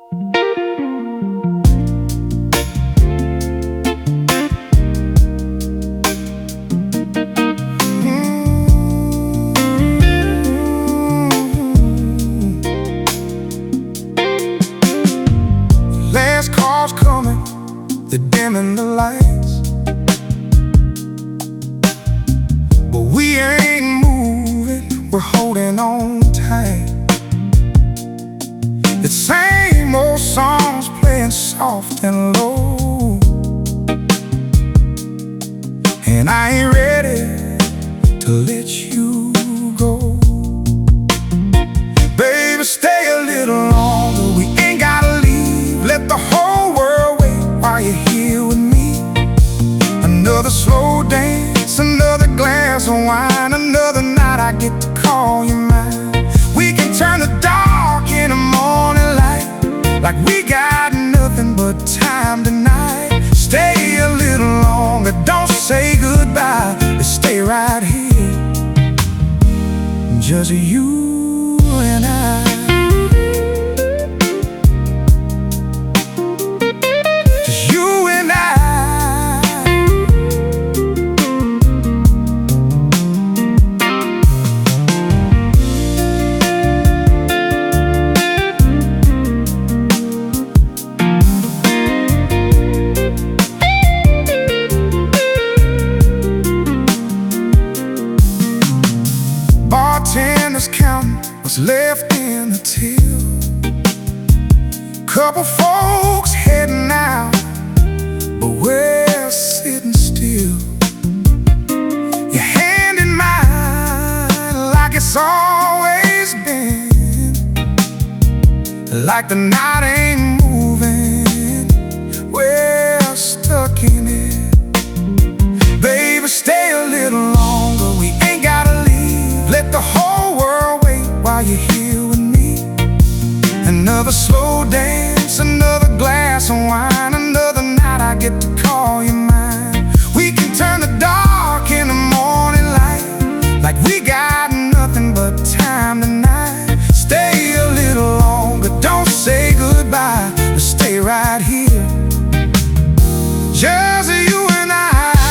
Last call's coming, they're dimming the lights, but we ain't moving, we're holding on tight. The same old songs playing soft and low, and I ain't ready to let you go. Baby, stay a little longer, we ain't gotta leave. Let the whole world wait while you're here with me. Another slow dance, another glass of wine, another night I get to call you mine. We can turn the dark into morning light, like we got nothing but time tonight. Stay a little longer, don't say goodbye, let's stay right here, just you and I. Just you and I. Bartenders counting what's left in the till. Couple folks heading out, but we're sitting still. Your hand in mine like it's always been, like the night ain't moving, we're stuck in it. Baby, stay a little longer, we ain't gotta leave. Let the whole world wait while you're here with me. Another slow dance, another glass of wine, another night I get to call you mine. We can turn the dark into morning light, like we got nothing but time tonight. Stay a little longer, don't say goodbye, let's stay right here, just you and I.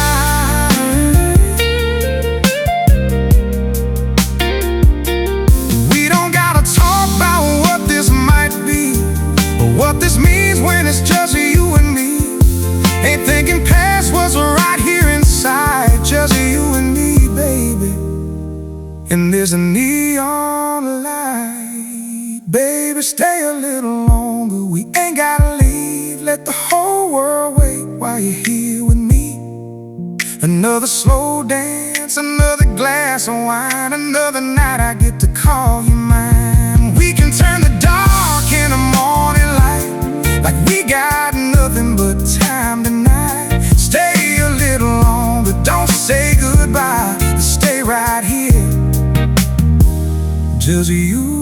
What this means when it's just you and me. Ain't thinking past what's right here inside, just you and me, baby. And there's a neon light. Baby, stay a little longer, we ain't gotta leave. Let the whole world wait while you're here with me. Another slow dance, another glass of wine, another night I get to call you mine. We can turn the dark into morning light, like we got nothing but time tonight. Stay a little longer, don't say goodbye, stay right here, just you